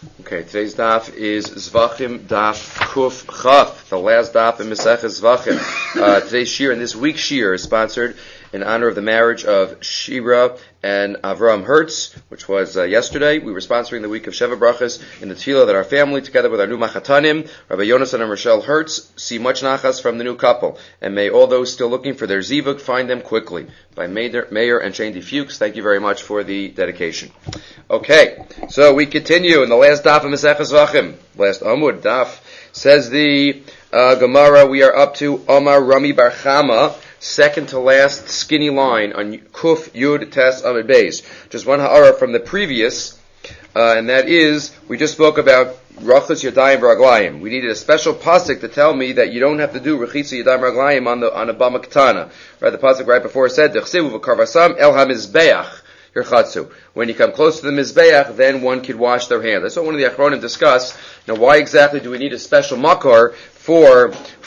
Okay, today's daf is Zvachim Daf Kuf Chaf, the last daf in Maseches Zvachim. Today's shir and this week's shir is sponsored in honor of the marriage of Shira and Avram Hertz, which was yesterday. We were sponsoring the week of Sheva Brachas in the tefillah that our family, together with our new Machatanim, Rabbi Yonasan and Rochelle Hertz, see much nachas from the new couple. And may all those still looking for their zivug find them quickly. By Mayor and Shane Fuchs, thank you very much for the dedication. Okay, so we continue in the last daf of Maseches Zvachim. Last Amud daf says the Gemara. We are up to Omar Rami Bar Chama, second to last skinny line on Kuf Yud Tes Amud Beis. Just one ha'ara from the previous, and that is, we just spoke about Rachos Yadayim V'Raglayim. We needed a special pasuk to tell me that you don't have to do Rechitza Yadayim V'Raglayim on a Bama Ketana. Right, the pasuk right before said, Dechsevu V'Karvasam El HaMizbeach Yerchatzu. When you come close to the Mizbeach, then one could wash their hands. That's what one of the Achronim discuss. Now, why exactly do we need a special makar for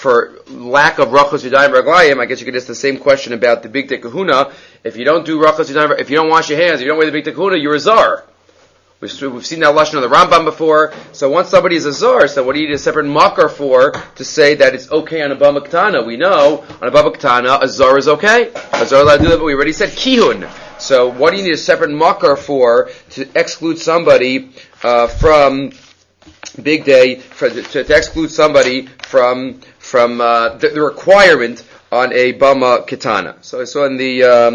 lack of Rachos Yadayim V'Raglayim? I guess you could ask the same question about the Big Kahuna. If you don't do Rachos Yadayim, if you don't wash your hands, if you don't wear the Big Kahuna, you're a Zar. We've seen that lashon of the Rambam before. So once somebody is a zar, so what do you need a separate makar for to say that it's okay on a bama ketana? We know on a bama ketana a zar is okay. A zar allowed to do that, but we already said kihun. So what do you need a separate makar for to exclude somebody from big day to exclude somebody from the requirement on a bama ketana? So I saw in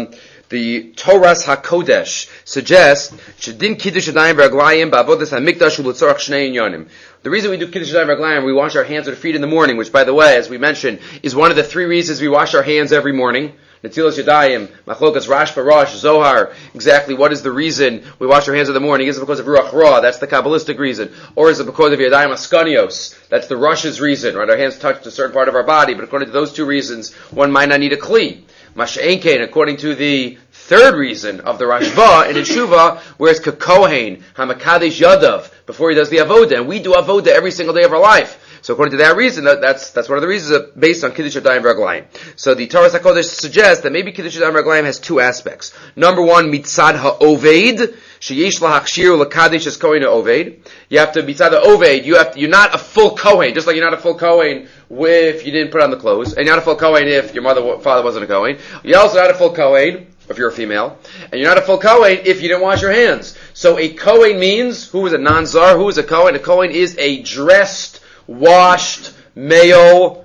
the Toras HaKodesh suggests Shedin Kiddush Yadayim V'Raglayim Ba'avodas HaMikdash U'Letzorach Shnei Inyanim. The reason we do Kiddush Yadayim V'Raglayim, we wash our hands or feet in the morning, which, by the way, as we mentioned, is one of the three reasons we wash our hands every morning. Netilas Yadayim, Machlokas Rash Barash, Zohar. Exactly what is the reason we wash our hands in the morning? Is it because of Ruach Ra? That's the Kabbalistic reason. Or is it because of Yadayim Askanios? That's the Rush's reason, right? Our hands touch a certain part of our body, but according to those two reasons, one might not need a Kli. Masha'enkein, according to the third reason of the Rashba in Yeshuva, where it's Kakohen, Hamakadesh Yadav, before he does the Avoda, and we do Avoda every single day of our life. So according to that reason, that's one of the reasons based on Kiddush Yadayim V'Raglayim. So the Torah HaKodesh suggests that maybe Kiddush Yadayim V'Raglayim has two aspects. Number one, Mitzad HaOved, Sheyesh LaHakshir L'Kadesh Es Kohen HaOved. You have to, Mitzad HaOved, you're not a full Kohen, just like you're not a full Kohen if you didn't put on the clothes, and you're not a full Kohen if your father wasn't a Kohen. You're also not a full Kohen if you're a female, and you're not a full Kohen if you didn't wash your hands. So a Kohen means, who is a non-zar, who is a Kohen? A Kohen is a dressed, washed, male,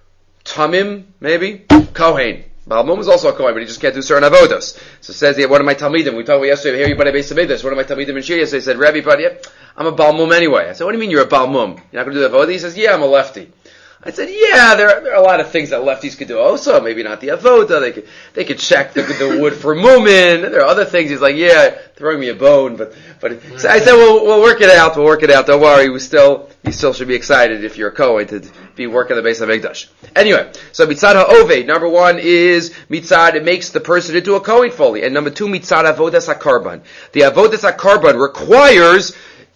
tamim, maybe? Kohen. Baal Mum is also a Kohen, but he just can't do certain avodas. So it says here, one of my Talmidim, we talked about yesterday, here you bought a base of this. One of my Talmidim in Shir yesterday said, Rabbi, I'm a Baal Mum anyway. I said, what do you mean you're a Baal Mum? You're not going to do the avodah? He says, yeah, I'm a lefty. I said, yeah, there are a lot of things that lefties could do also. Maybe not the avoda. They could check the wood for mumin. There are other things. He's like, yeah, throwing me a bone, but so I said, we'll work it out. We'll work it out. Don't worry. You still should be excited if you're a Kohen to be working the base of Mikdash. Anyway, so mitzad ha'oved. Number one is mitzad. It makes the person into a Kohen fully, and number two, mitzad avodas hakarban. The avodas hakarban requires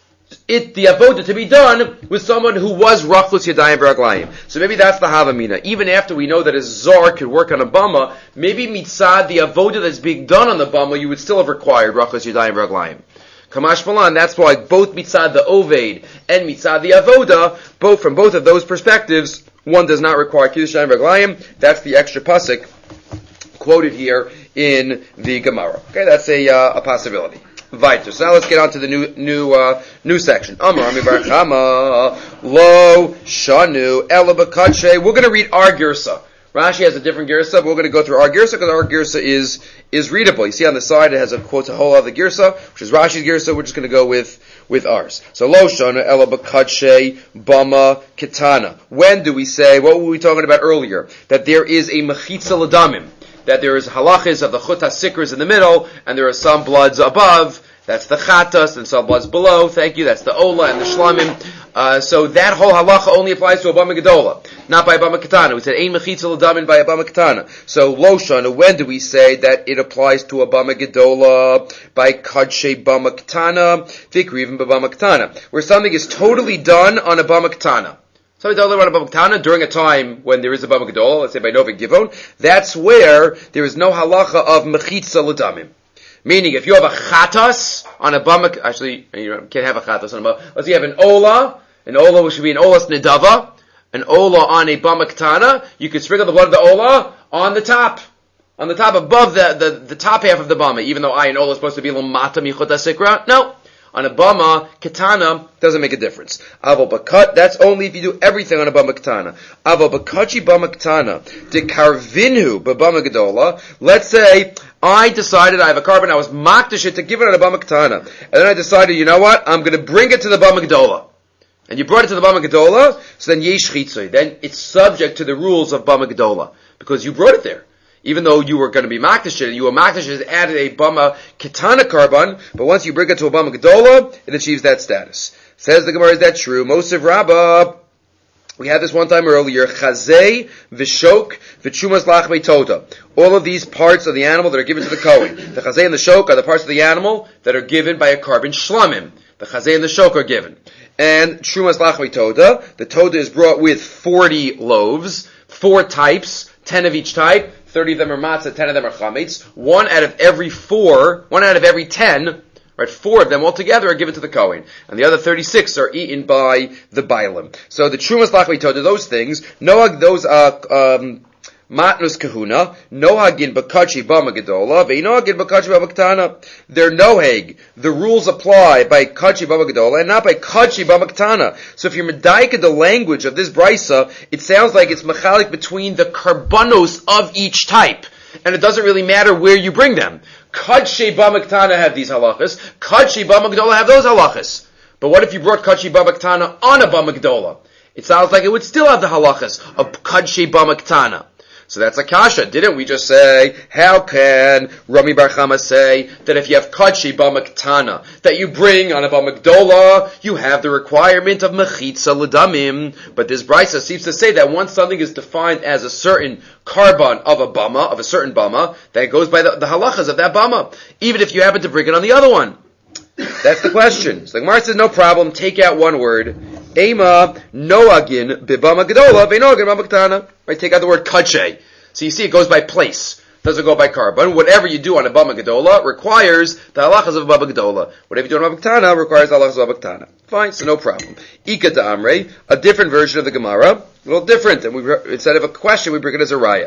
the avoda to be done with someone who was Rachos Yadayim V'Raglayim. So maybe that's the Havamina. Even after we know that a Zar could work on a Bama, maybe mitzad, the avoda that's being done on the Bama, you would still have required Rachos Yadayim V'Raglayim. Kamash Malan, that's why both mitzad the Oved and mitzad the avoda, from both of those perspectives, one does not require Kiddush Yadayim V'Raglayim. That's the extra pasuk quoted here in the Gemara. Okay, that's a possibility. Weiter. So now let's get on to the new section. Amar Ami Bar Chama Lo Shanu Ela B'Kadshe. We're going to read our Girsa. Rashi has a different Girsa, but we're going to go through our Girsa because our Girsa is readable. You see on the side it has a quote a whole other Girsa, which is Rashi's Girsa. We're just going to go with ours. So Lo Shanu Ela B'Kadshe Bama Ketana. When do we say, what were we talking about earlier? That there is a Mechitza L'Damim. That there is halachas of the chut ha-sikras in the middle, and there are some bloods above. That's the chatas, and some bloods below. Thank you. That's the ola and the shlamim. So that whole halacha only applies to a bama gedola, not by a bama ketana. We said ein mechitza l'damin by a bama ketana. So lo shana, when do we say that it applies to a bama gedola by kadshe bama ketana, fikri even by bama ketana, where something is totally done on a bama ketana. So we tell about a Bava Ketana during a time when there is a Bava Gedola, let's say by Novik Givon, that's where there is no halacha of Mechitza L'Damim. Meaning, if you have a chatas on a bama, actually, you can't have a chatas on a bama. Let's say you have an ola which should be an olas nedava, an ola on a bama katana, you could sprinkle the blood of the ola on the top above the top half of the bama, even though ayin ola is supposed to be lamata michut hasikra. No. On a bama katana, doesn't make a difference. Avo bakat, that's only if you do everything on a bama katana. Avo bakachi bama katana, de karvinhu b'bama gedola. Let's say I decided I have a carbon, I was makdish it to give it on a bama katana, and then I decided, you know what, I'm going to bring it to the bama gedola. And you brought it to the bama gedola, so then yesh chitzui. Then it's subject to the rules of bama gedola because you brought it there. Even though you were going to be makdish it, you were makdish it, added a bama katana carbon, but once you bring it to a bama gedola, it achieves that status. Says the Gemara, is that true? Mosiv Rabbah, we had this one time earlier, chazei, v'shok, v'chumas lachmei tota. All of these parts of the animal that are given to the Kohen. The chazei and the shok are the parts of the animal that are given by a carbon shlamim. The chazei and the shok are given. And Trumas Lachmei Toda, the Toda is brought with 40 loaves, 4 types, 10 of each type, 30 of them are matzah, 10 of them are chametz. 1 out of every 10, right, 4 of them altogether are given to the Kohen. And the other 36 are eaten by the Bailim. So the Trumas Lachmei Toda, those things, Noag, those are, Matnus kahuna, nohagin bakachi bama gedola, ve'nohagin bakachi bama ketana. They're nohag. The rules apply by kachi bama gedola and not by kachi bama ketana. So if you're medaika the language of this brisa, it sounds like it's mechalik between the karbanos of each type. And it doesn't really matter where you bring them. Kachi bama ketana have these halachas. Kachi bama gedola have those halachas. But what if you brought kachi bama ketana on a bama gedola? It sounds like it would still have the halachas of kachi bama ketana. So that's a kasha. Didn't we just say, how can Rami Bar Chama say that if you have kachi bama ketana that you bring on a bama gedola, you have the requirement of mechitza l'damim? But this brisa seems to say that once something is defined as a certain carbon of a certain bama, that goes by the halachas of that bama, even if you happen to bring it on the other one. That's the question. So the Gemara says, no problem, take out one word. Ema noagin bibama gedola ve'noagin bama ketana. Right, take out the word kache. So you see it goes by place. Doesn't go by carbon. Whatever you do on a bama gedola requires the halachas of a bama gedola. Whatever you do on a bama ketana requires the halachas of a bama ketana. Fine, so no problem. Ika da'amrei, a different version of the Gemara, a little different, and instead of a question, we bring it as a raya.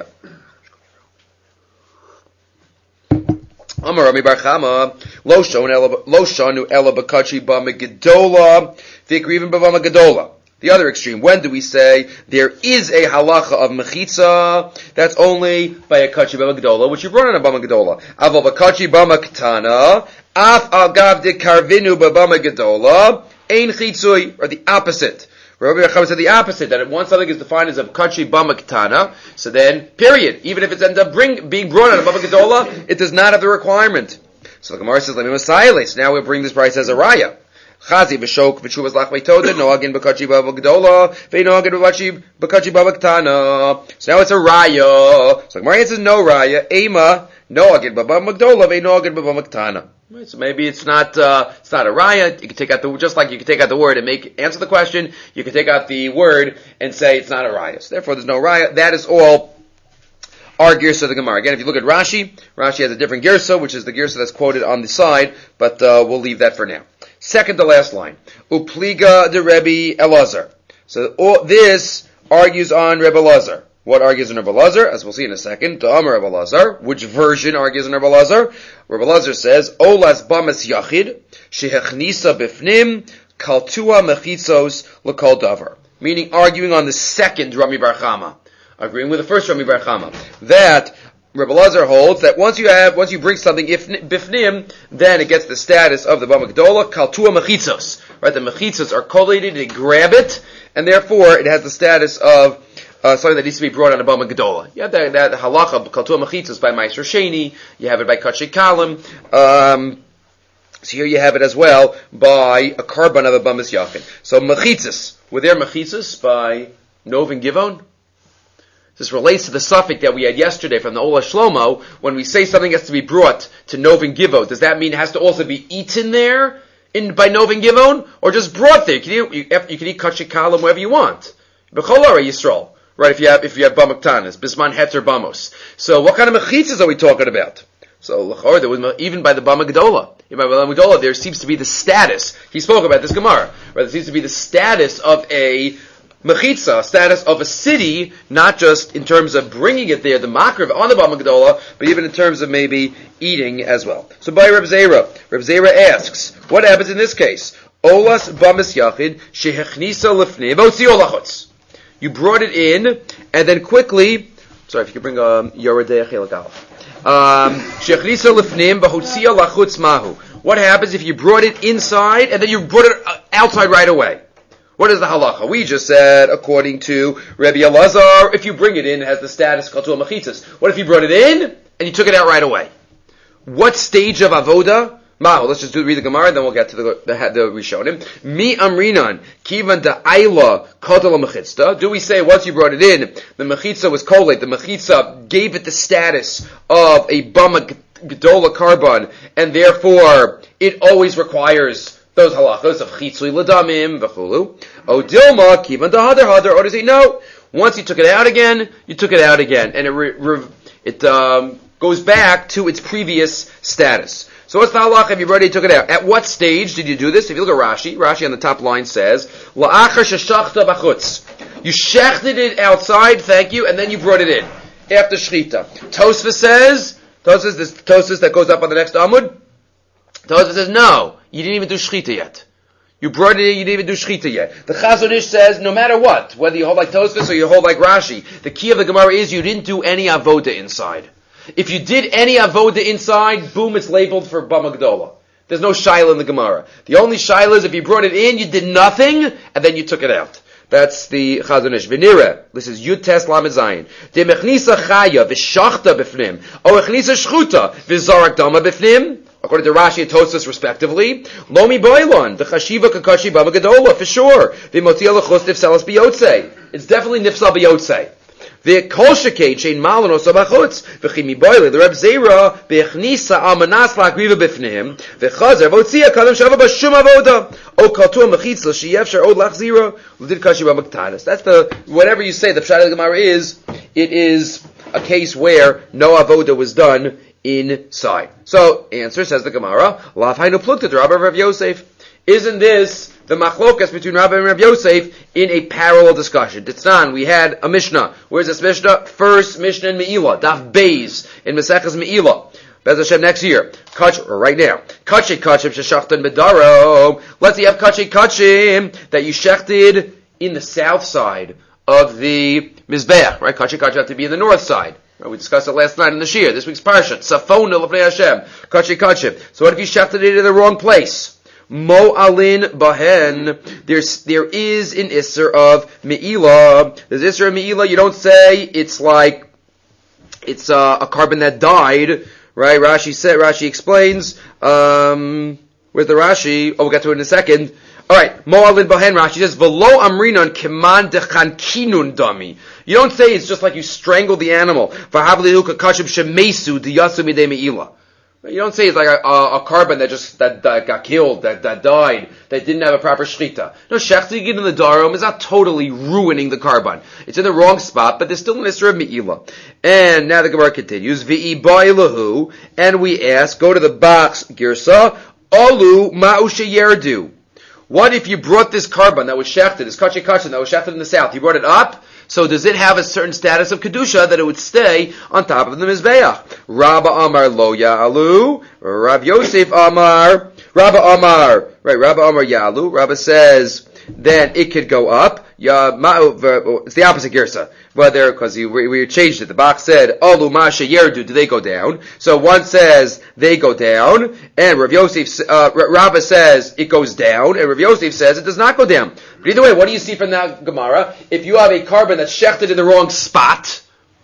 Amar Rami Bar Chama, lo shanu ela b'kachi bama gedola, v'ikriven b'bama gedola. The other extreme. When do we say there is a halacha of mechitza? That's only by a kachi bama gedola, which you brought on a bama gedola. Aval b'kachi bama ketana, af agav de karvinu b'bama gedola, ein chitzui, or the opposite. Rabbi Yecham said the opposite, that once something is defined as a kachi bama ketana, so then, period. Even if it's ended up being brought on a bama gedola, it does not have the requirement. So the Gemara says, let me masayles. Now we'll bring this price as a raya. Chazi v'shok v'shuvas lachmei toda noagin b'kachi bava gedola ve'noagin b'kachi bava ketana. So now it's a raya. So Gemara says no raya. Ema noagin b'bava gedola ve'noagin b'bava ketana. Right, so maybe it's not a raya. You can take out just like you can take out the word and answer the question. You can take out the word and say it's not a raya. So therefore, there's no raya. That is all our girsa of the Gemara. Again, if you look at Rashi has a different girsa, which is the girsa that's quoted on the side, but we'll leave that for now. Second to last line. Upliga de Rebbe Elazar. So this argues on Rebbe Elazar. What argues on Rebbe Elazar? As we'll see in a second. To Amar Rebbe Elazar. Which version argues on Rebbe Elazar? Rebbe Elazar says, Olas bamas yachid, shehechnisa bifnim, kaltua mechitzos l'kol davar. Meaning arguing on the second Rami Bar Chama. Agreeing with the first Rami Bar Chama. That Rebbe Elazar holds that once you bring something bifnim, then it gets the status of the bama gedola, kaltua mechitzos. Right, the mechitzos are collated, they grab it, and therefore it has the status of something that needs to be brought on a bama gedola. You have that halacha kaltua mechitzos by Meiser Sheni. You have it by Kachei Kalim. So here you have it as well by a carbon of a bamas yachin. So mechitzos, were there mechitzos by Nov and Givon? This relates to the suffix that we had yesterday from the Ola Shlomo. When we say something has to be brought to Nov and Givon, does that mean it has to also be eaten there by Nov and Givon, or just brought there? You can eat Kachei Kalim wherever you want. B'cholara Yisrael, right? If you have bamaktanas, bisman heter bamos. So what kind of mechitzas are we talking about? So there was even by the Bama Gedola. By the Bama Gedola, there seems to be the status. He spoke about this Gemara. Right? There seems to be the status of a mechitza, status of a city, not just in terms of bringing it there, the makriv on the Bama Gedola, but even in terms of maybe eating as well. So by Reb Zera asks, what happens in this case? Olas bamis yachid shehechnisa lifnei v'otziol lachutz. You brought it in, and then quickly. Sorry, if you could bring Yoredei Chelik Aleph. Shechnisa lifnim v'hotzia lachutz mahu. What happens if you brought it inside and then you brought it outside right away? What is the halacha? We just said, according to Rabbi Elazar, if you bring it in, it has the status katul machitzas. What if you brought it in and you took it out right away? What stage of avoda? Mahu. Let's just read the Gemara, then we'll get to the Rishonim. Mi amrinan kivan da ayla katul machitzta. Do we say once you brought it in, the mechitza was collate, the mechitza gave it the status of a bama gedola carbon, and therefore it always requires those halachos of chitzui ladamim v'chulu. O dilma kivan da hadar, or to say no, once you took it out again, you took it out again, and it goes back to its previous status. So what's the halacha if you already took it out? At what stage did you do this? If you look at Rashi on the top line says, La'achar sheshachta b'chutz. You shechted it outside, thank you, and then you brought it in. After shechita. Tosfos says, this Tosfos that goes up on the next Amud, Tosfos says, no, you didn't even do shechita yet. You brought it in, you didn't even do shechita yet. The Chazon Ish says, no matter what, whether you hold like Tosfos or you hold like Rashi, the key of the Gemara is you didn't do any avoda inside. If you did any avoda inside, boom, it's labeled for Bama Gedola. There's no shaila in the Gemara. The only shaila is if you brought it in, you did nothing, and then you took it out. That's the Chazon Ish. V'nira, this is Yud Tes Lamed Zayin. De mechnisa chaya v'shachta b'fnim, o echnisa shchuta v'zarak dama b'fnim, according to Rashi and Tosfos respectively, lomi boilon, the chashiva kakashi Bama Gedola, for sure. V'motia l'chus nifsalas b'yotzei. It's definitely nifsal b'yotzei. The kol shekei chain malon osabachutz v'chimi boile the Reb Zera beichnisa amanas la'agriva b'fneim v'chazer v'otzia kadam shava b'shum avoda o kaltu mechitza sheyefshar od lachzira l'did kashi b'maktanis. That's the whatever you say. The pshat of the Gemara is it is a case where no avoda was done inside. So answer says the Gemara laf hainu plukta Rabbi Rav Yosef. Isn't this the machlokas between Rabbi and Rav Yosef in a parallel discussion? Titznan, we had a Mishnah. Where's this Mishnah? First Mishnah in Me'ilah, Daf Beis in Maseches Me'ilah. Bez Hashem next year. Right now. Kachim sheshachtan bedaro. Let's say you have kachim that you shechted in the south side of the Mizbeach. Right? Kachim have to be in the north side. Right, we discussed it last night in the Shir. This week's Parsha. Safona l'fnei Hashem. Kachim. So what if you shechted it in the wrong place? Mo'alin bahen. There is an isser of me'ilah. There's isser of me'ilah. You don't say it's like it's a carbon that died, right? Rashi explains. Where's the Rashi? Oh, we'll get to it in a second. All right, Mo'alin bahen. Rashi says v'lo amrinan keman dechankinun dami. You don't say it's just like you strangled the animal. V'havlihu kakashim shemesu diyasu midei me'ilah. You don't say it's like a carbon that got killed, that died, that didn't have a proper shechita. No, shechting it in the darum is not totally ruining the carbon. It's in the wrong spot, but there's still an isra of me'ilah. And now the Gemara continues, V'i ba'ilahu, and we ask, go to the box, Girsa, Alu ma'u sheyerdu. What if you brought this carbon that was shechted, this kachin that was shechted in the south, you brought it up? So does it have a certain status of kedusha that it would stay on top of the mizbeach? Rabba Amar lo ya'alu. Rav Yosef Amar. Rabba Amar. Right, Rabba Amar ya'alu. Rabba says then it could go up. It's the opposite girsa. Whether, because we changed it. The box said, Alu Masha Yerdu, do they go down? So one says they go down, and Rav Yosef, Rabba says it goes down, and Rav Yosef says it does not go down. But either way, what do you see from that Gemara? If you have a carbon that's shechted in the wrong spot,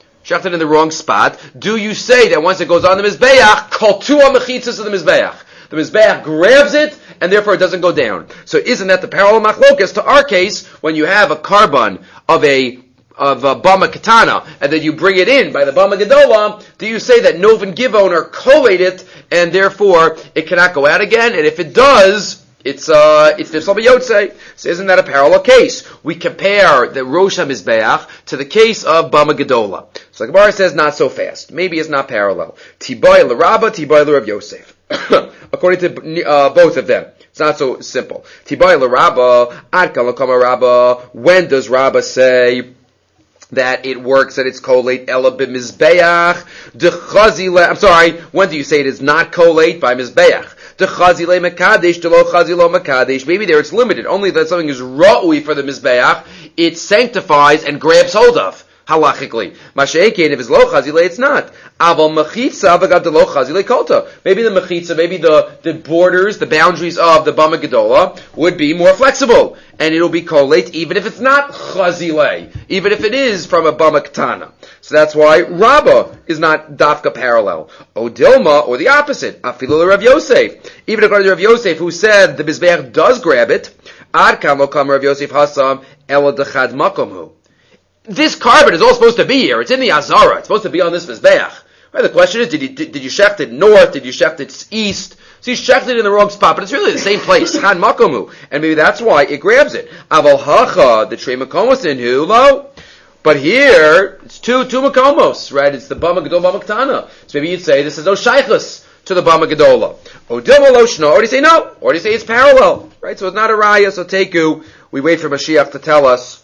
do you say that once it goes on the Mizbeach, kol tuah mechitzas of the Mizbeach? The Mizbeach grabs it, and therefore it doesn't go down. So isn't that the parallel machlokas to our case, when you have a carbon of a Bama Katana, and then you bring it in by the Bama Gedola, do you say that Novin Givon or collate it, and therefore it cannot go out again? And if it does, It's Nifsal B'Yotzei. So isn't that a parallel case? We compare the Rosh HaMizbeach to the case of Bama Gedola. So the Gemara says not so fast. Maybe it's not parallel. Tiboy l'Rabba, Tiboy l'Rav Yosef. According to both of them. It's not so simple. Tiboy l'Rabba, Ad Kan L'Kama Rabba. When does Rabba say that it works, that it's collate ela b'mizbeach dechazile? I'm sorry. When do you say it is not collate by mizbeach? Dechazile mekadesh delo chazilo mekadesh. Maybe there it's limited. Only that something is ra'ui for the mizbeach, it sanctifies and grabs hold of. Halachically, Masha'ekin, if it's lo chazile, it's not. Aval mechitza v'gad lo chazile kolta. Maybe the mechitza, maybe the borders, the boundaries of the Bama Gedola would be more flexible, and it'll be collate even if it's not chazile, even if it is from a Bama Ketana. So that's why Rabbah is not dafka parallel. O Dilma, or the opposite, afilu Rav Yosef. Even according to Rav Yosef, who said the Mizbeach does grab it, ad kan lo kam Rav Yosef hasam ela dechad makomhu. This carbon is all supposed to be here. It's in the Azara. It's supposed to be on this Mizbeach. Right, the question is, did you shecht it north? Did you shecht it east? So you shecht it in the wrong spot, but it's really the same place. Chan Makomu. And maybe that's why it grabs it. Aval Hacha, the Trei Makomos in Hulo. But here, it's two Makomos, right? It's the Bama Gedola, Bama Ketana. So maybe you'd say this is no Shaychus to the Bama Gedola. O Dilma Lo Shno, or do you say no? Or do you say it's parallel? Right? So it's not a Raya, so Teku. We wait for Mashiach to tell us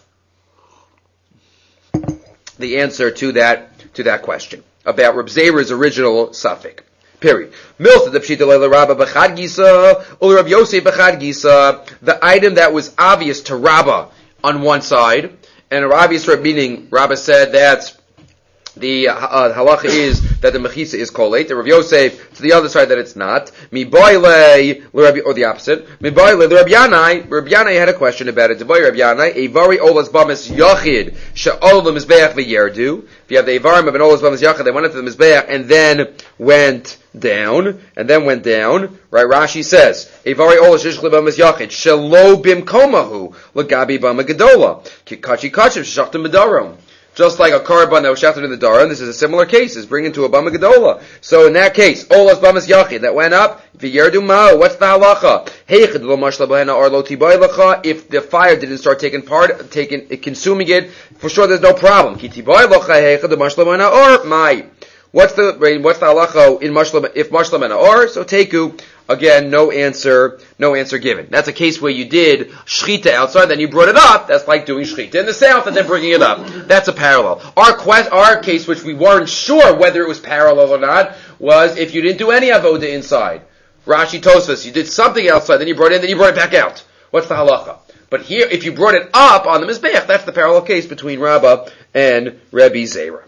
the answer to that question about Reb Zera's original suffix. Period. Milsa the pshita leila Rabba b'chad gisa ul Rab Yosef b'chad gisa. The item that was obvious to Rabba on one side, and obvious meaning Rabba said that the halacha is that the mechitza is collate. The Rav Yosef to the other side that it's not. Mi boile or the opposite. Mi boile the Rabbi Yanai. Rabbi Yanai had a question about it. Devoy Rabbi Yanai. Evari olas bamis yachid she'ol the mizbeach v'yerdu. If you have the evarim of an olas bamis yachid, they went into the mizbeach and then went down. Right? Rashi says evari olas shishli bamis yachid shelo bimkomahu lagabi bama gedola kikachi kachim shachtim medarom. Just like a carbon that was shafted in the Dara, and this is a similar case, is bringing to a Bama Gedola. So in that case, Olas Bamas Yachid, that went up, V'yerdu Ma'o, what's the halacha? Heichid lo mashla b'hena or lo tibay lacha, if the fire didn't start consuming it, for sure there's no problem. Ki tibay lacha heichid lo mashla b'hena or mai. What's the halacha in mashla, if mashla b'hena or? So Teku, again, no answer given. That's a case where you did shchita outside, then you brought it up. That's like doing shchita in the south and then bringing it up. That's a parallel. Our case, which we weren't sure whether it was parallel or not, was if you didn't do any avoda inside. Rashi Tosfos, you did something outside, then you brought it in, then you brought it back out. What's the halacha? But here, if you brought it up on the Mizbeach, that's the parallel case between Rabbah and Rebbe Zera.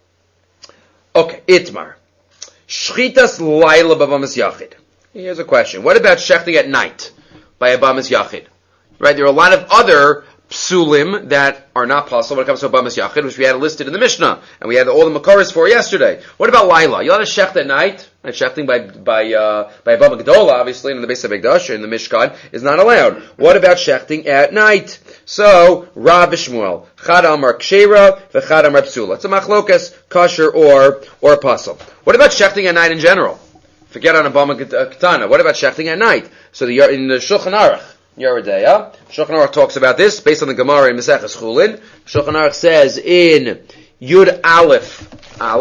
Okay, Itmar. Shchitas laila b'vamas yachid. Here's a question. What about shechting at night by a Bamas Yachid? Right? There are a lot of other psulim that are not possible when it comes to a Bamas Yachid, which we had listed in the Mishnah, and we had all the Makaris for yesterday. What about Laila? You let a shecht at night? And shechting by a Bama Gedola, obviously, in the base of Begdash, in the Mishkan, is not allowed. What about shechting at night? So, Rav Shmuel, Chad Amar Kshera, V'chad Amar Psula. It's a machlokas, kosher or pasul. What about shechting at night in general? Forget on a Bama Ketana. What about shechting at night? So in the Shulchan Aruch, Yeridea, Shulchan Aruch talks about this based on the Gemara in Maseches Chulin. Shulchan Aruch says in Yud Aleph,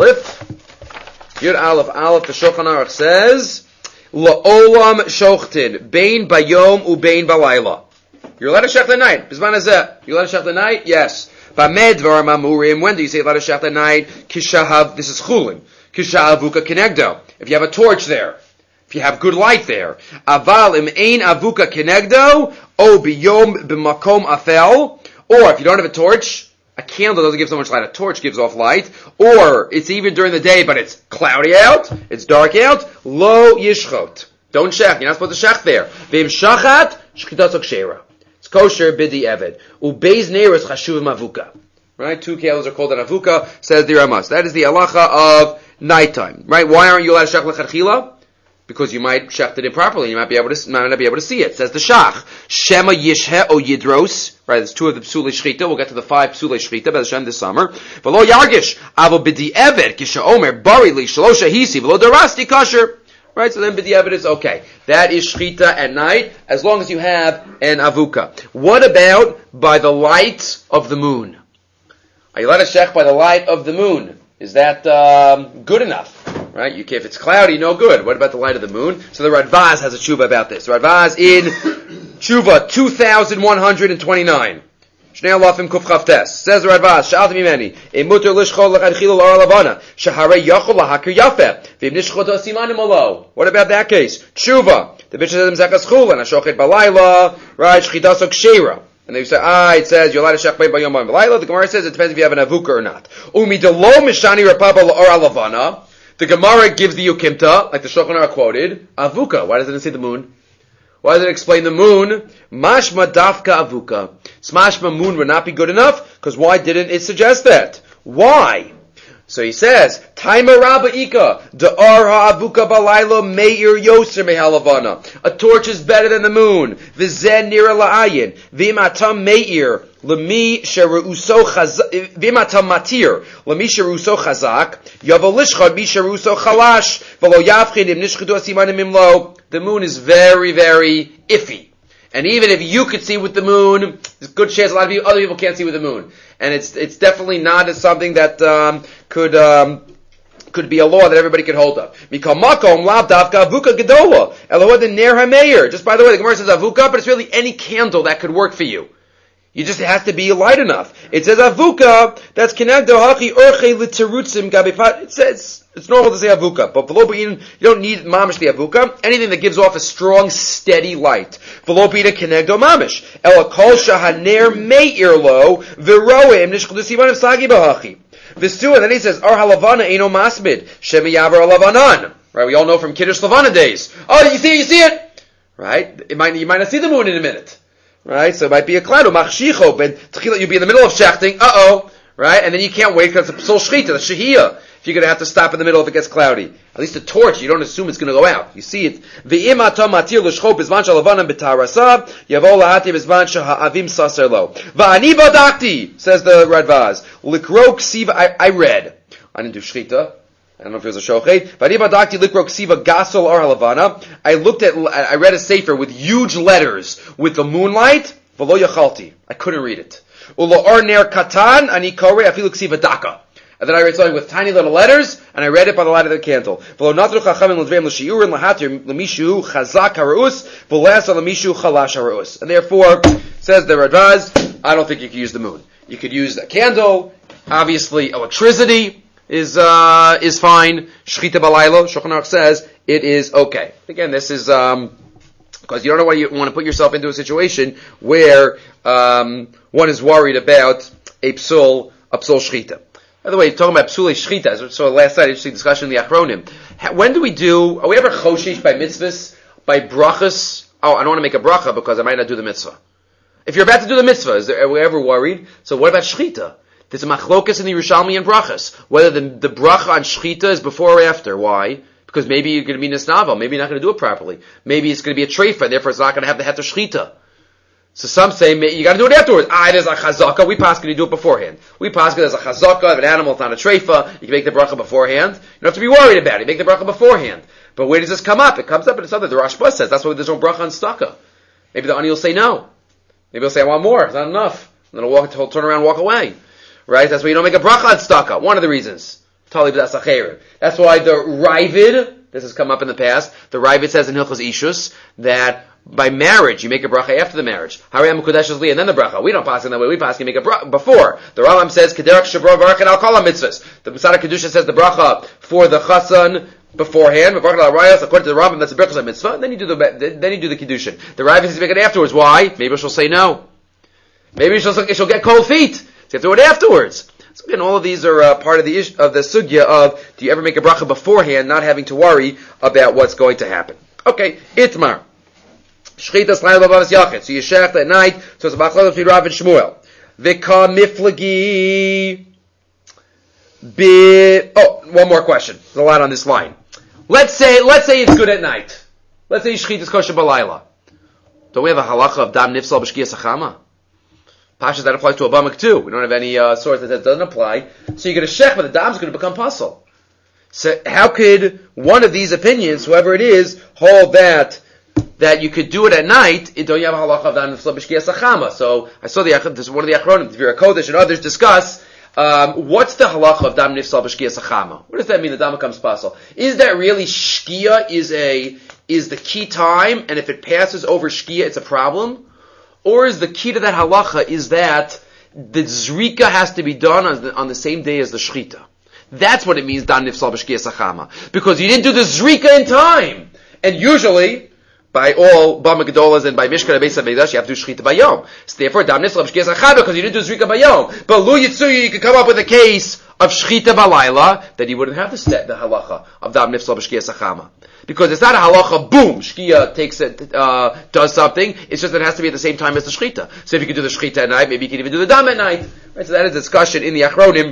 the Shulchan Aruch says La'olam shochtin bein bayom ubein balayla. You're allowed to shecht at night. Bizman hazeh. You're allowed to shecht at night? Yes. B'med dvar mamurim. When do you say allowed to shecht at night? Kishahav. This is Chulin. Kishahavuka kenegdo. If you have a torch there, if you have good light there. Aval im ein avuka kenegdo, o biyom b'makom afel. Or if you don't have a torch, a candle doesn't give so much light. A torch gives off light. Or it's even during the day, but it's cloudy out, it's dark out. Lo yishchot. Don't shech. You're not supposed to shech there. V'im shachat shchitatzok shera. It's kosher bidi eved. Ubeis neiros chashuv avuka. Right? 2 candles are called an avuka, says the Ramas. That is the halacha of nighttime. Right? Why aren't you allowed to shech l'chadchila? Because you might shecht it improperly. You might not be able to see it. Says the Shach. Shema yishhe o yidros. Right? There's 2 of the psulei shchita. We'll get to the 5 psulei shchita by the Shem this summer. V'lo yargish avo b'di eved kisha omer bari li shalosha hisi v'lo darasti kosher. right? So then b'diavad is okay. That is shchita at night, as long as you have an avuka. What about by the light of the moon? Are you allowed to shech by the light of the moon? Is that good enough? Right? If it's cloudy, no good. What about the light of the moon? So the Radvaz has a tshuva about this. Radvaz in tshuva 2129. Shnei Alafim Kuf Chavtes. Says the Radvaz, Sha'alti mimeni, muter lishchol l'chadchil l'or lavana, shaharei yachol l'hakir yafeh, v'im nishchot ha'simanim alo. What about that case? Tshuva. The bitch says Mzekas Chulin, Hashochet balayla, right, shchitasok sheira. And they say, it says, you're allowed to shech by yom balayla. The Gemara says, it depends if you have an avuka or not. Umi delo mishani rapapa l'or alavana. The Gemara gives the Yukimta, like the Shulchan Aruch quoted, avuka. Why doesn't it say the moon? Why does it explain the moon? Mashma dafka avuka. Smashma moon would not be good enough, because why didn't it suggest that? Why? So he says, Taima Rabba Ika, Da'ar ha'avuka balaylo me'ir yoser mehalavana. A torch is better than the moon. V'zen nira la'ayin. V'imatam me'ir. L'mi sheru'uso chazak. V'imatam matir. L'mi sheru'uso chazak. Yavolishchad mi sheru'uso chalash. V'lo yavchin im nishchudu asimanim imlo. The moon is very, very iffy. And even if you could see with the moon, there's a good chance a lot of people, other people can't see with the moon. And it's definitely not as something that could be a law that everybody could hold up. Just by the way, the Gemara says avuka, but it's really any candle that could work for you. You just, it has to be light enough. It says avuka, that's connected hachi urche literutzim gabifat. It says, it's normal to say avuka, but velopin, you don't need mamish the avuka. Anything that gives off a strong, steady light. Velopina connecto mamish. Ela kol shahaner me'ir lo, v'roem nishkudusiman of sagi bahachi. V'stu, and then he says, ar halavana eino masmid, shemi yavar halavanan. Right, we all know from Kiddush Lavana days. Oh, you see it? Right? You might not see the moon in a minute. Right? So it might be a cloud. Machshicho, ben tchila, you'd be in the middle of shechting, right? And then you can't wait because it's a psul shchita, the shehiyah. If you're going to have to stop in the middle if it gets cloudy. At least the torch, you don't assume it's going to go out. You see it. V'im atam matir l'shcho b'zman shalavanam b'tarasa, yavo lahati b'zman shaha'avim saser lo. V'ani badakti, says the Radvaz. Likro ksiva, I read. I didn't do shchita. I don't know if it was a shochet. V'ani badakti likro ksiva gasol or halavana. I read a sefer with huge letters with the moonlight. V'lo yachalti. I couldn't read it. Ulo or ner katan, ani kore afilu ksiva daka. And then I read something with tiny little letters, and I read it by the light of the candle. And therefore, says the Radvaz, I don't think you can use the moon. You could use a candle. Obviously, electricity is fine. Shchita balaylo, Shulchan Aruch says it is okay. Again, this is because you don't know why you want to put yourself into a situation where one is worried about a psul shchita. By the way, talking about psulei shchita, so last night, interesting discussion in the Achronim. When do we are we ever choshish by mitzvahs, by brachas? Oh, I don't want to make a bracha because I might not do the mitzvah. If you're about to do the mitzvah, are we ever worried? So what about shchita? There's a machlokas in the Yerushalmi and brachas. Whether the bracha on shchita is before or after. Why? Because maybe you're going to be nisnavel. Maybe you're not going to do it properly. Maybe it's going to be a treifa, therefore it's not going to have the heter shchita. So some say you got to do it afterwards. There's a chazaka. We pass can you do it beforehand. We pass there's a chazaka of an animal. It's not a treifa. You can make the bracha beforehand. You don't have to be worried about it. You make the bracha beforehand. But where does this come up? It comes up in something the Rashba says. That's why there's no bracha on staka. Maybe the ani will say no. Maybe he'll say I want more. It's not enough. And then he'll turn around and walk away. Right? That's why you don't make a bracha on staka. One of the reasons. That's why the Ravid, this has come up in the past, the Ravid says in Hilchos Ishus that by marriage, you make a bracha after the marriage. Harayam Kudesh Li, and then the bracha. We don't pass in that way. We pass, you make a bracha before. The Rambam says, Kederach Shabra Barak and Al-Kala mitzvahs. The Masada Kedusha says the bracha for the Chasan beforehand. According to the Rambam, that's a bracha mitzvah. And then you do the Kedushin. The Rav says you make it afterwards. Why? Maybe she'll say no. Maybe she'll get cold feet. So you have to do it afterwards. So again, all of these are part of the sugya of, do you ever make a bracha beforehand, not having to worry about what's going to happen. Okay, Itmar. Shchitas layla b'avas yachid. So you shech at night. So it's a machlokes between Rav and Shmuel. V'ka miflagi. One more question. There's a lot on this line. Let's say it's good at night. Let's say shchitas kosher b'layla. Don't we have a halacha of dam nifsal b'shkiyas achama? Pashas that applies to a bamik too. We don't have any source that doesn't apply. So you're going to shech, but the dam's going to become puzzle. So how could one of these opinions, whoever it is, hold that you could do it at night? Don't you have a halacha of dam nifsal b'shkias achama? So I saw this is one of the achronim, Dvira Kodesh and others discuss what's the halacha of dam nifsal b'shkias achama? What does that mean? The dam becomes pasal. Is that really shkia is the key time, and if it passes over shkia, it's a problem? Or is the key to that halacha is that the zrika has to be done on the same day as the shchita? That's what it means, dam nifsal b'shkias achama. Because you didn't do the zrika in time. And usually, by all Bama Gedolas and by Mishkan Beis HaMikdash, you have to do shchita bayom. So therefore, dam nifsal b'shkias achama, because you didn't do zrika bayom. But lu yitzuyu, you could come up with a case of shchita balayla, that you wouldn't have the halacha of dam nifsal b'shkias achama. Because it's not a halacha, boom, shkia takes it, does something. It's just that it has to be at the same time as the shchita. So if you could do the shchita at night, maybe you can even do the dam at night. Right? So that is a discussion in the achronim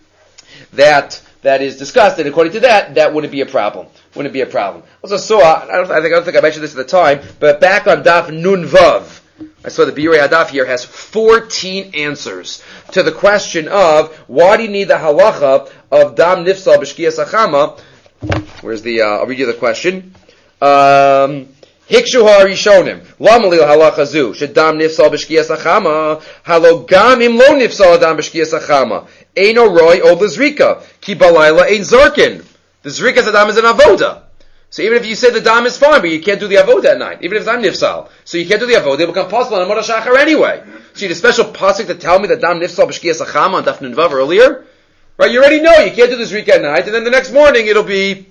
that is discussed, and according to that wouldn't be a problem. Wouldn't be a problem. Also saw, I don't think I mentioned this at the time, but back on Daf Nun Vav, I saw the Birei Hadaf here has 14 answers to the question of why do you need the halacha of dam nifsal b'shkias achama. Where's the, I'll read you the question. Hikshu ha'arishonim. Lama lil halacha zu. Shedam nifsal b'shkias achama. Halo gam im lo nifsal adam b'shkias achama. Eino roi od l'zrika. Ki balayla ein zarkin. The zrika's adam is an avoda. So even if you say the dam is fine, but you can't do the avoda at night. Even if it's not nifsal. So you can't do the avoda, it'll become possible on a Moed HaShachar anyway. So you need a special pasuk to tell me that dam nifsal b'shkias achama on Daf Nun Vav earlier? Right, you already know you can't do this zrika at night, and then the next morning it'll become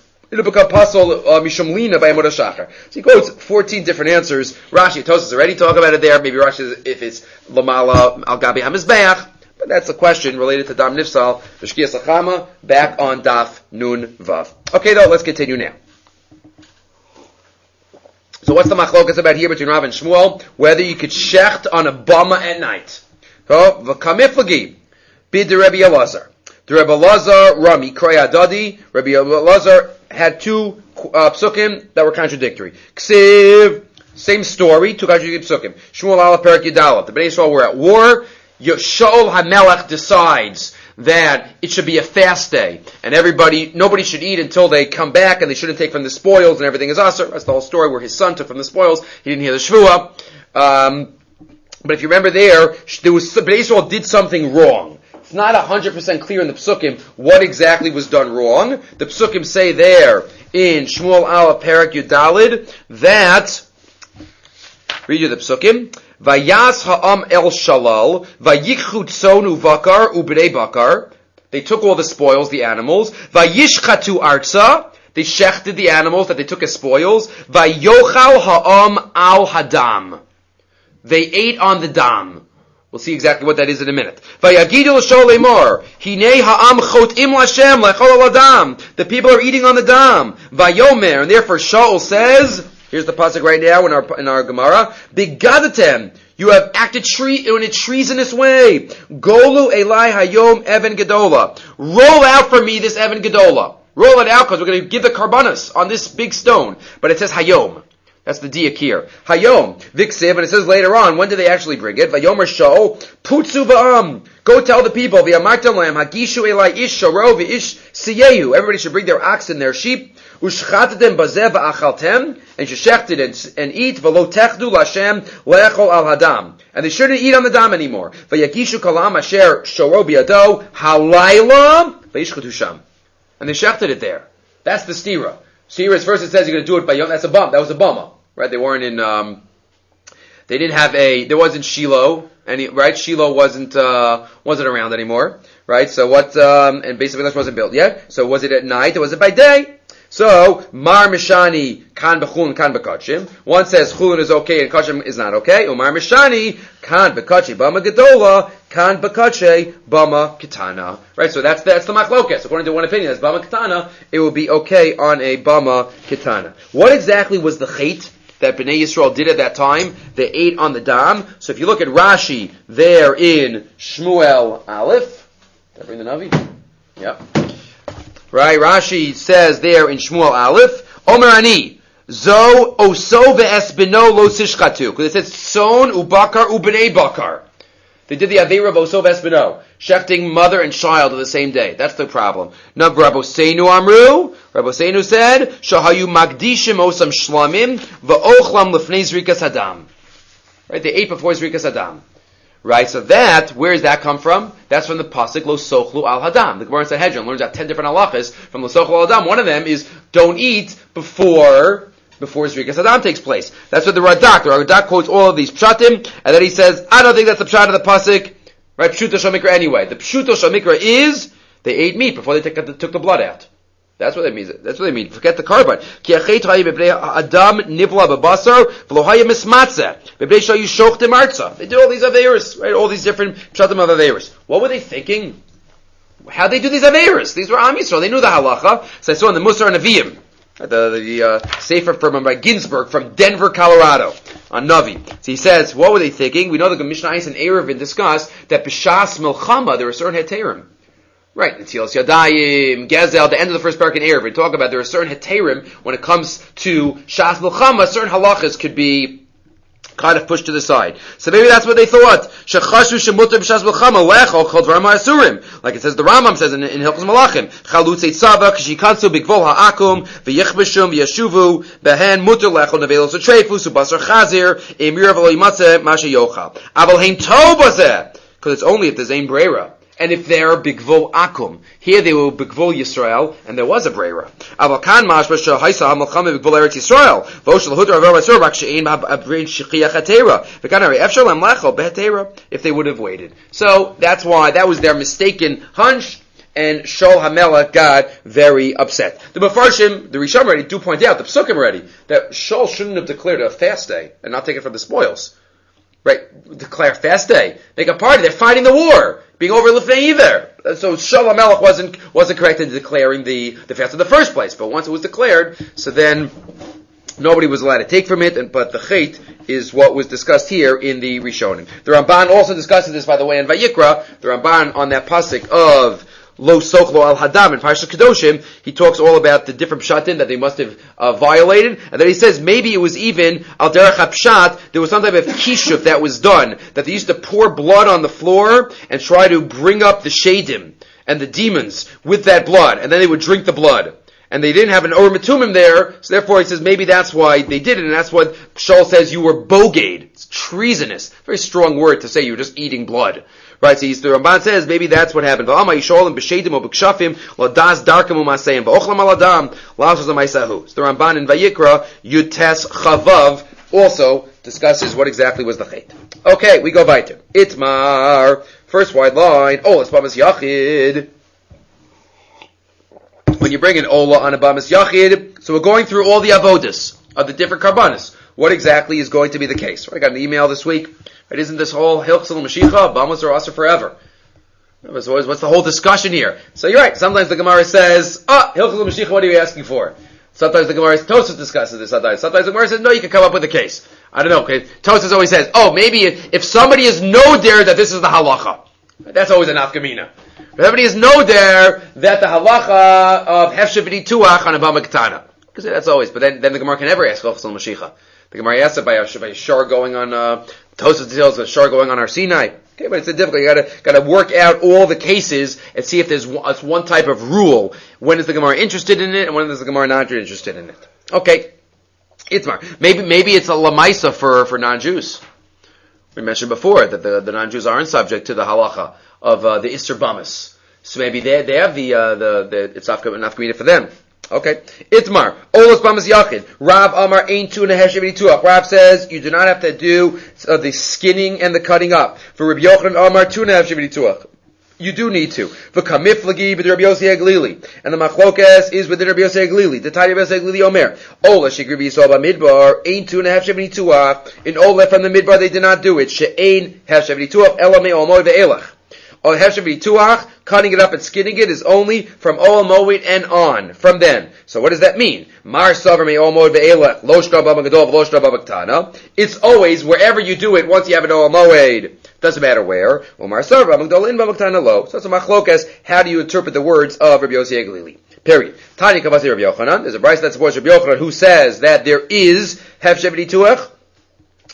pasol mishum lina by Moed HaShachar. So he quotes 14 different answers. Rashi, Tosfos already talk about it there. Maybe Rashi, if it's lamala al gabi hamizbeach, but that's a question related to dam nifsal b'shkias achama. Back on Daf Nun Vav. Okay, though, let's continue now. So what's the machlokas about here between Rav and Shmuel? Whether you could shecht on a bama at night. So v'kamiflagi. Bid the Rebbe Elazar. The Rebbe Elazar, Rami, Kroya Dadi. Rebbe Elazar had two psukim that were contradictory. Ksiv, same story, two contradictory psukim. Shmuel ala perak Yudalef. The Bnei Yisrael were at war. Shaul HaMelech decides that it should be a fast day, and nobody should eat until they come back, and they shouldn't take from the spoils, and everything is asur. That's the whole story where his son took from the spoils. He didn't hear the shvuah. But if you remember Bnei Yisrael did something wrong. It's not 100% clear in the Psukim what exactly was done wrong. The Psukim say there in Shmuel Ala Perak Yudalid that, read you the Psukim, Vayas ha'am el shalal, vayikchu tzonu vakar ubnei bakar. They took all the spoils, the animals. Vayishchatu arza. They shechted the animals that they took as spoils. Vayochal ha'am al hadam. They ate on the dam. We'll see exactly what that is in a minute. Vayagidu l'shol lemor, hinei ha'am chotim l'Hashem lechol adam. The people are eating on the dam. Vayomer, and therefore Shaul says, here's the pasuk right now in our Gemara, Bigadatem, you have acted in a treasonous way. Golu elai hayom even gedola. Roll out for me this even gedola. Roll it out because we're going to give the karbanos on this big stone. But it says hayom. That's the diak here. Hayom, Viksiv, and it says later on, when did they actually bring it? Vayomer Shaul, Putzu ba'am. Go tell the people, V'yamartem lahem, Hagishu elai ish sharo v'ish siyehu. Everybody should bring their oxen, their sheep. Ushchatetem bazeh v'achaltem, and you should shecht it and eat, V'lo techdu l'Hashem le'echol al hadam. And they shouldn't eat on the dam anymore. V'yagishu kalam asher sharo b'yado, halayla, v'yishchatu sham. And they shechted it there. That's the stira. Stira, first it says you're going to do it by yom, that's a bum, that was a bama. Right, they weren't in. They didn't have there wasn't Shiloh, right? Shiloh wasn't around anymore, right? So what? And basically, that wasn't built yet. So was it at night or was it by day? So Mar Mishani kan b'chulin kan b'kachim. One says chulin is okay and kachim is not okay. Umar Mishani kan b'kachi bama gedola kan b'kache bama kitana. Right. So that's the machlokas. According to one opinion, that's bama kitana. It will be okay on a bama kitana. What exactly was the chait that Bnei Yisrael did at that time? They ate on the dam. So if you look at Rashi there in Shmuel Aleph, did I bring the Navi? Yep. Right, Rashi says there in Shmuel Aleph, Omer ani, zo oso ve'es beno lo sishchatu. Because it says son ubakar ubnei bakar. They did the Aveira Boso Vespino, shechting mother and child on the same day. That's the problem. Now, Rabboseinu Amru, Rabboseinu said, Shahayu Magdishim Osam Shlamim, Va'ochlam Lefnei Zrikas Hadam. Right, they ate before Zrikas Hadam. Right, so where does that come from? That's from the pasuk Lo Sochlu Al Hadam. The Gemara in Sanhedrin learns out 10 different halachas from Lo Sochlu Al Hadam. One of them is don't eat before Zrikas Hadam takes place. That's what the Radak quotes all of these pshatim, and then he says, I don't think that's the pshat of the pasuk, right? Pshuto Shal Mikra anyway. The Pshuto Shal Mikra is they ate meat before they took the blood out. That's what they mean. That's what they mean. Forget the carbon. Ki achet hayim b'bnei adam nivla b'basar v'lo hayim mismatzeh b'bnei shayu shochtem arza. They did all these aveiros, right? All these different pshatim of aveiros. What were they thinking? How'd they do these aveiros? These were Am Yisrael. They knew the halacha. So I saw in the Musar and Nevi'im, the sefer from by Ginsburg from Denver, Colorado, on Navi. So he says, what were they thinking? We know the Mishnah Eis and Eruvin discussed that b'shas milchama there are certain heterim. Right, Netilas Yadayim, Gezel, the end of the first parak in Eruvin. We talk about there are certain heterim when it comes to shas milchama. Certain halachas could be kind of pushed to the side. So maybe that's what they thought. Shechashu shemutar b'shas milchama lechol chol dvarim ha'asurim. Like it says, the Rambam says in Hilchos Malachim, chalutzei tzava k'shikatzu b'gvol ha'akum v'yichbeshum v'yashuvu behen mutar lechol nevelos u'treifus u'basar chazir emir v'lo yimatzeh mashe yochal. Aval heim tov bazeh, because it's only if there's ein breira. And if they're Bigvol Akum, here they were Bigvol Yisrael, and there was a Breira. Aval kan mashma shehaisa hamalchama Bigvol Eretz Yisrael. V'oshel hudra aver masur rak she'ein abrein shichiyach hatera. V'kanari efshar lam lechol behatera. If they would have waited. So that's why that was their mistaken hunch, and Shaul HaMelech got very upset. The Mefarshim, the Rishon already do point out, the Psukim already, that Shaul shouldn't have declared a fast day and not take it from the spoils. Right? Declare fast day. Make a party. They're fighting the war. Being over Lifnei Iver. So Shaul HaMelech wasn't correct in declaring the fast in the first place. But once it was declared, so then nobody was allowed to take from it, but the chait is what was discussed here in the Rishonim. The Ramban also discusses this, by the way, in Vayikra. The Ramban on that pasuk of Lo Sochlo Al Hadam in Parashat Kedoshim, he talks all about the different pshatim that they must have violated, and then he says maybe it was even Al Derech HaPshat, there was some type of kishuf that was done, that they used to pour blood on the floor and try to bring up the shadim and the demons with that blood, and then they would drink the blood. And they didn't have an Or Metumim there, so therefore he says maybe that's why they did it, and that's what Shaul says you were bogeyed. It's treasonous. Very strong word to say you were just eating blood. Right, so the Ramban says maybe that's what happened. So the Ramban in Vayikra, Yutes Chavav, also discusses what exactly was the chait. Okay, we go weiter. Itmar, first wide line. Oh, it's Bamas Yachid. When you bring an Ola on a Bamas Yachid, so we're going through all the avodas of the different karbanos. What exactly is going to be the case? I got an email this week. Right, isn't this whole Hilchos Mashiach, Bamas are also forever? What's the whole discussion here? So you're right. Sometimes the Gemara says, Hilchos Mashiach, what are you asking for? Sometimes the Gemara Tosfos discusses this. Sometimes the Gemara says, no, you can come up with a case. I don't know. Okay, Tosfos always says, maybe if somebody is no there that this is the halacha. That's always a nafkamina. If somebody is no there that the halacha of Hefshe V'Nituach on a Bama Ketana. Because that's always. But then the Gemara can never ask Hilchos Mashiach. The Gemara asks it by a shar going on, Tosfos tells a shar going on our Sinai. Okay, but it's difficult. You gotta work out all the cases and see if there's one type of rule. When is the Gemara interested in it, and when is the Gemara not interested in it? Okay. Itmar. Maybe it's a lamaisa for non-Jews. We mentioned before that the non-Jews aren't subject to the halacha of, the Isser Bamas. So maybe they have the it's nafkamina for them. Okay. Itmar. Olos Bamas Yachid. Rav Amar Ein Tu Neheshev Nituach. Rav says you do not have to do the skinning and the cutting up. For Rabbi Yochanan Amar Tu Neheshev Nituach. You do need to. V'kamiflagi b'd Rabbi Yossi Haglili. And the machlokas is within Rabbi Yossi Haglili. The Tanya Rabbi Yossi Haglili Omer. Ola shegribi yisrael b'midbar. Ein Tu Neheshev Nituach. In Ola from the midbar they did not do it. She'ein Hefshev Nituach. Ela me Olmoy ve'elach. Cutting it up and skinning it is only from Ol Moed and on, from then. So what does that mean? Mar Savar me Ol Moed ve'elach, lo shtra baba gadol, lo shtra baba ktana. It's always wherever you do it, once you have an Ol Moed. Doesn't matter where. Mar Savar baba gadol in baba ktana lo. So it's a machlokas, how do you interpret the words of Rabbi Yossi Haglili? Period. Tani Kavasi Rabbi Yochanan. There's a brayso that supports Rabbi Yochanan who says that there is Hefshev Nituach.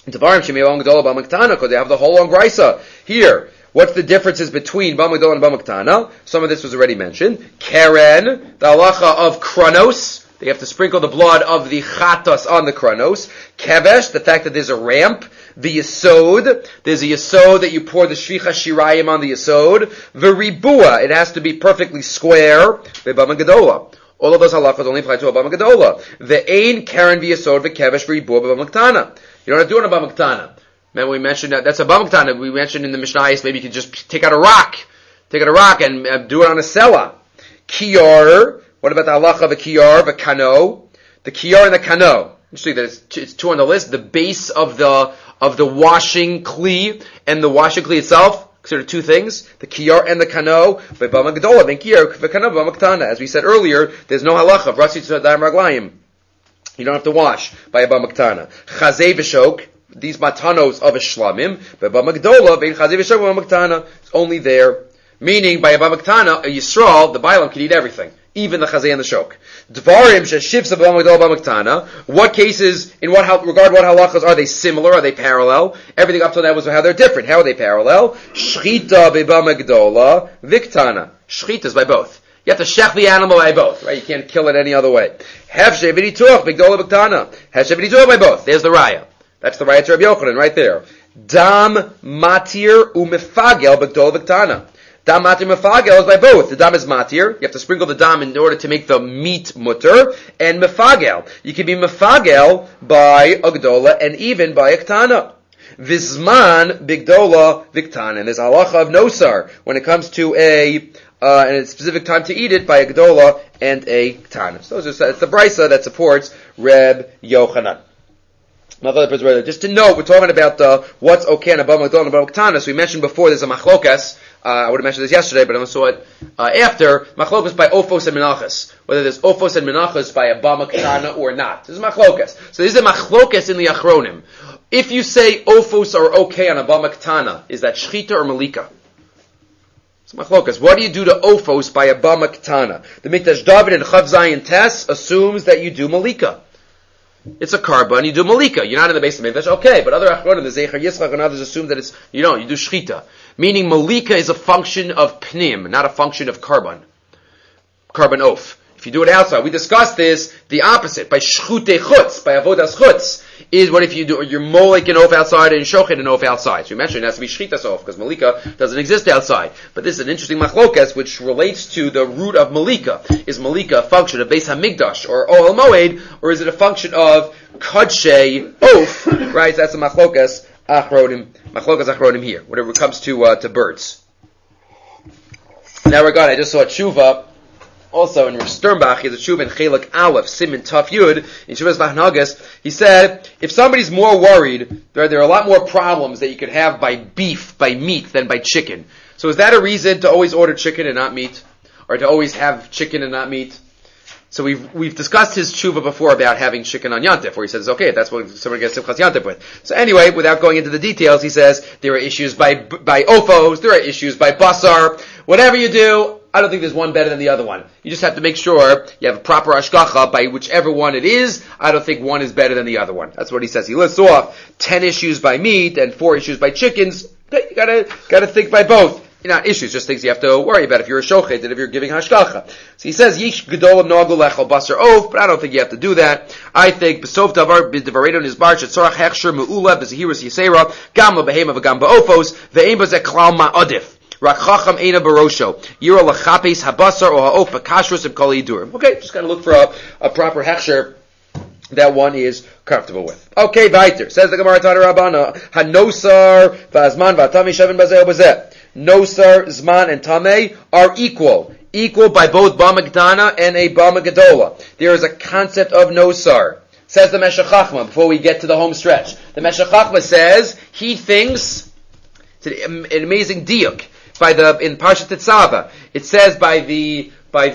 Because they have the whole long brisa here. What's the differences between Bam Gedola and Bam Ktana? Some of this was already mentioned. Keren, the halacha of Kranos. They have to sprinkle the blood of the chatas on the Kranos. Kevesh, the fact that there's a ramp. The Yesod, there's a Yesod that you pour the Shvicha Shirayim on the Yesod. Veribua, it has to be perfectly square. Bam Gedola. All of those halachas only apply to a Bam Gedola. The Ein Keren v'Yesod v'Kevesh veribua Bam Ktana. You don't have to do it on a Bam Ktana. Remember we mentioned that's a Bam Ktana. We mentioned in the Mishnayos, maybe you could just take out a rock and do it on a sela. Kiyar, what about the halacha of a kiyar, of a kano? The kiyar and the kano. You see that it's two on the list. The base of the washing kli and the washing kli itself, consider two things, the kiyar and the kano, by Bam Gedola, ben kiyar, v'kano, Bam Ktana. As we said earlier, there's no halacha of Ratzi Tzadayim Raglayim. You don't have to wash by a Bam Ktana. Chazei v'shok, these matanos of a shlamim, by Bam Gedola, ben chazei v'shok, Bam Ktana, it's only there. Meaning, by a Bam Ktana, a Yisrael, the Bailam can eat everything. Even the chazei and the shok. Dvarim sheshivs Bam Gedola Bam Ktana. What cases, in what regard, what halachas are they similar? Are they parallel? Everything up to that was how they're different. How are they parallel? Shchita be Bam Gedola Viktana. Shchita is by both. You have to shech the animal by both, right? You can't kill it any other way. Hefshe v'nituach Bigdola Viktana. Hefshe v'nituach by both. There's the raya. That's the raya to Rabbi Yochanan right there. Dam matir umefagel Bigdola Viktana. Dam matir mefagel is by both. The dam is matir. You have to sprinkle the dam in order to make the meat mutter. And mefagel. You can be mefagel by a gdola and even by a ktana. Vizman bigdola viktana. And there's a halacha of nosar when it comes to and a specific time to eat it by a gdola and a ktana. So it's the brisa that supports Reb Yochanan. Just to note, we're talking about what's okay on a Bam Gedola and a Bam Ktana. So we mentioned before there's a machlokas. I would have mentioned this yesterday, but I saw it after. Machlokas by Ofos and Menachos. Whether there's Ofos and Menachos by a Bam Ktana or not. This is machlokas. So this is a machlokas in the Achronim. If you say Ofos are okay on a Bam Ktana, is that Shchita or Malika? It's machlokas. What do you do to Ofos by a Bam Ktana? The Mikdash David and Chav Zayin Tes assumes that you do Malika. It's a carbon, you do malika. You're not in the base of Mikdash, okay. But other achronim, the Zecher Yitzchak and others assume that it's, you do shchita. Meaning malika is a function of pnim, not a function of carbon. Carbon oaf. If you do it outside, we discussed this, the opposite, by shchute chutz, by avodas chutz, is what if you do, you're molek and oaf outside and shochet and oaf outside. So we mentioned it has to be shchitas oaf, because malika doesn't exist outside. But this is an interesting machlokas, which relates to the root of malika. Is malika a function of Beis HaMikdash, or Ohel Moed, or is it a function of kadshe oaf, right? So that's a machlokas achronim here, whatever it comes to birds. In that regard, I just saw a tshuva, also in Rav Sternbach, he has a tshuva in Chelak Aleph, Siman Taf Yud, in Shuvas Vahnagas. He said, if somebody's more worried, there are a lot more problems that you could have by beef, by meat, than by chicken. So is that a reason to always order chicken and not meat? Or to always have chicken and not meat? So we've discussed his tshuva before about having chicken on Yantif, where he says, okay, that's what someone gets Simchas Yantif with. So anyway, without going into the details, he says, there are issues by ofos, there are issues by basar. Whatever you do, I don't think there's one better than the other one. You just have to make sure you have a proper hashgacha by whichever one it is. I don't think one is better than the other one. That's what he says. He lists off 10 issues by meat and 4 issues by chickens. You gotta think by both. Not issues, just things you have to worry about if you're a shochet and if you're giving hashgacha. So he says, Yish gedolim nogul lechol basar oaf, but I don't think you have to do that. I think, B'sof davar b'devaredo nizbar shetzorach hechsher me'ula b'zehirus yisera, gam l'behema v'gam ba'ofos, ve'em b'zeh klal ma'odif. Rak chacham eina barosho. Yira l'chapes habasar or ha'of b'kashrus of kol yidurim. Okay, just gotta look for a proper hechsher that one is comfortable with. Okay, weiter. Says the Gemara Tana Rabbana, Hanosar v'azman v'atami shavin b'zeh b'zeh. Nosar, Zman, and Tameh are equal. Equal by both Bam Ktana and a Bam Gedola. There is a concept of Nosar. Says the Meshech Chachma, before we get to the home stretch. The Meshech Chachma says, he thinks, it's an amazing diuk, in Parshat Tetzava, it says by the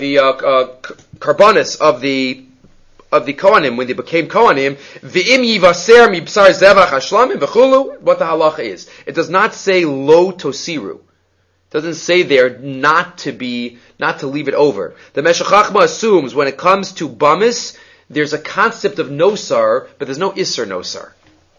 karbonis of the Kohanim, when they became Kohanim, v'im yivaser mibsar zevach hashlamim v'chulu, what the halacha is. It does not say lo tosiru. It doesn't say there not to leave it over. The Meshech Chachma assumes when it comes to bamis, there's a concept of nosar, but there's no isser nosar.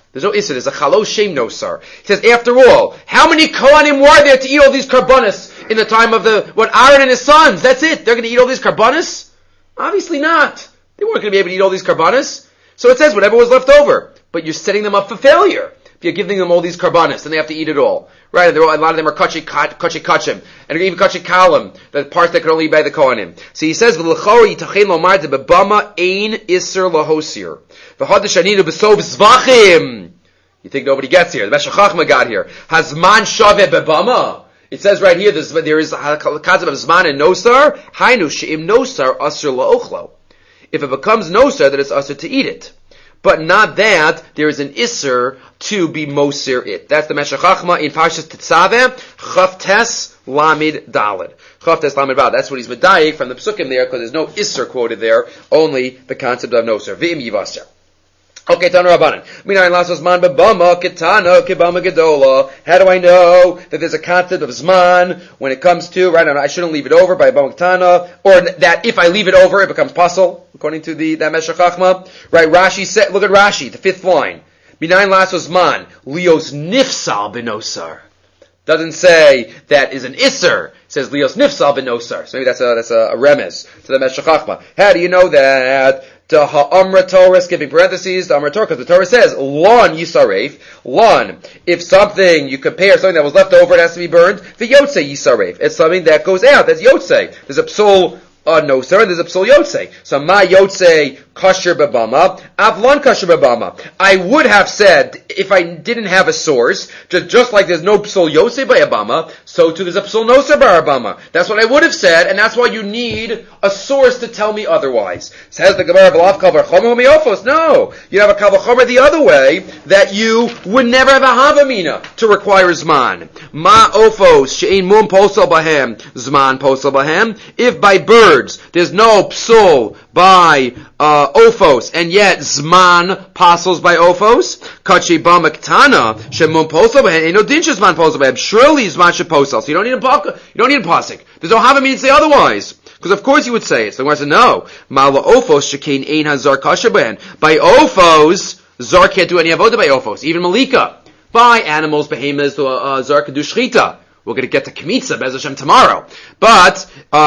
There's no Isser. There's a Chalo Shem Nosar. He says, after all, how many Kohanim were there to eat all these karbanis in the time of Aaron and his sons? That's it. They're going to eat all these karbanis? Obviously not. They weren't going to be able to eat all these karbanis. So it says whatever was left over. But you're setting them up for failure. If you're giving them all these karbanis, then they have to eat it all. Right? And a lot of them are kachi kachim. And even kachi kalim, the parts that can only eat by the Kohanim. So he says, V'lechori yitachein lomar de bebama ein iser lahosir. V'hadash aninu b'sov zvachim. You think nobody gets here. The Meshech Chachma got here. Hazman shaveh bebama. It says right here, there is a concept of zman and nosar. Hainu she'im nosar asr la'ochlo. If it becomes nosar, then it's asr to eat it. But not that there is an isser to be mosir it. That's the Meshech Chachma in Parshas Tetzaveh, Chavtes Lamid Daled. Chavtes Lamid Daled. That's what he's medayik from the Psukim there, because there's no isser quoted there, only the concept of nosir. V'im yivasir. Okay, Tanu Rabbanan. Minayin lasos man bebama ketana kebama gedola. How do I know that there's a concept of zman when it comes to, right, I shouldn't leave it over by bama ketana, or that if I leave it over, it becomes pasul, according to that Meshech Chachma. Right, Rashi said, look at Rashi, the 5th line. Minayin lasos man, lios nifsal benosar. Doesn't say that is an isser. It says lios nifsal benosar. So maybe that's a remez to the Meshech Chachma. How do you know that? The ha'amra Torah, skipping parentheses, the amra Torah, because the Torah says, lon yisaref, lon. If something, you compare something that was left over, it has to be burned, the yotze yisaref. It's something that goes out, that's yotze. There's a psul, nosar, and there's a psul yotze. So ma yotze kasher babama, avlon kasher babama. I would have said, if I didn't have a source, just like there's no psul yotze by Abama, so too there's a psul nosar by Abama. That's what I would have said, and that's why you need a source to tell me otherwise. Says the Gemara, v'lav kal v'chomer u'miofos. No, you have a kal v'chomer the other way, that you would never have a havamina to require zman. Ma ofos she'ein mum posel bahem, zman posel bahem. If by birds there's no psul by Ophos, and yet Zman passes by Ophos. Kachi Bamaktana Shemum Posel Behen. Ain't no din Zman Posel Behen. Surely Zman should posel. So you don't need a pasuk. There's no havamina to say otherwise. Because of course you would say it. So the Gemara said no. Mala Ophos Shekain Ein Hazar Kasher Behen. By Ophos, Zar can't do any avoda by Ophos. Even Malika. By animals, behemoths, Zar can do shchita. We're going to get to Kmitza, Bez Hashem, tomorrow. But,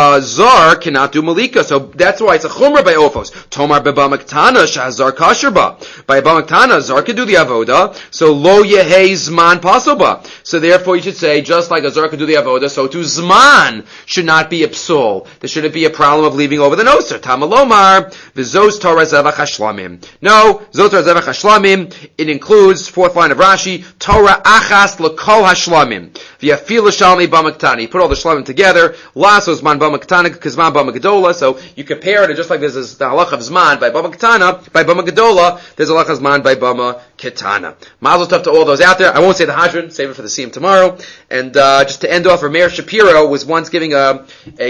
Zar cannot do Malika, so that's why it's a Chumrah by Ophos. Tomar Bebamaktana, Shazar Kasherba. By Bebamaktana, Zar can do the Avoda, so Lo Yehei Zman Pasoba. So therefore you should say, just like a Zar can do the Avoda, so too Zman should not be a psul. There shouldn't be a problem of leaving over the noser. Tamalomar, Vizos Torah Zevach Hashlamim. No, Zos Torah Zevach Hashlamim, it includes, 4th line of Rashi, Torah Achas L'Kol Hashlamim. V'yafil L'Shalmi Bamaktani. Put all the shlamim together. Lasos Man Bamaktana, Kazman Bamagadola. So you compare it, just like there's the halach of Zman by Bamaktana, by Bamagadola, there's a halach of Zman by Bamaketana. Mazel tov to all those out there. I won't say the Hadron, save it for the Siyum tomorrow. And just to end off, Rameir Shapiro was once giving a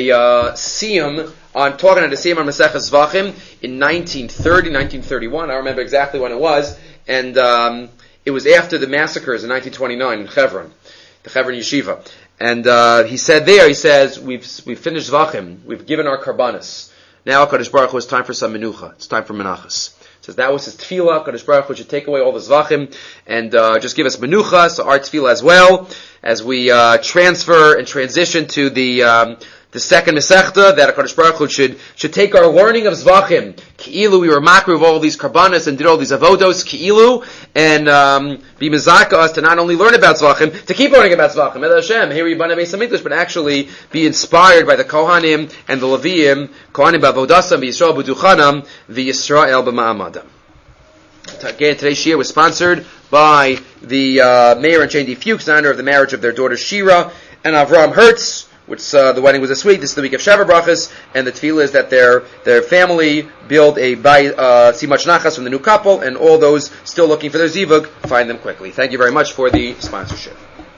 Siyum on talking at a Siyum on Maseches Zvachim in 1930, 1931. I remember exactly when it was. And it was after the massacres in 1929 in Hebron. The Hebron Yeshiva. And he says, we've finished Zvachim, we've given our karbanis. Now HaKadosh Baruch Hu, it's time for some menucha. It's time for menachas. He says that was his tefillah. HaKadosh Baruch Hu should take away all the Zvachim and just give us menucha, so our tefillah as well, as we transfer and transition to the second Masechta, that HaKadosh Baruch Hu should take our learning of Zvachim, Ki'ilu, we were makru of all these karbanas and did all these avodos, Ki'ilu, and be mezaka us to not only learn about Zvachim, to keep learning about Zvachim, Ed Hashem, here we B'nai Beis HaMikdash, but actually be inspired by the Kohanim and the Leviim, Kohanim b'avodasam, v'Yisrael b'duchanam, v'Yisrael b'ma'amadam. Again, today's Shia was sponsored by the Mayor and Chandy Fuchs in honor of the marriage of their daughter Shira and Avram Hertz, which the wedding was this week. This is the week of Sheva Brachas, and the tefillah is that their family build a simach nachas from the new couple, and all those still looking for their zivug find them quickly. Thank you very much for the sponsorship.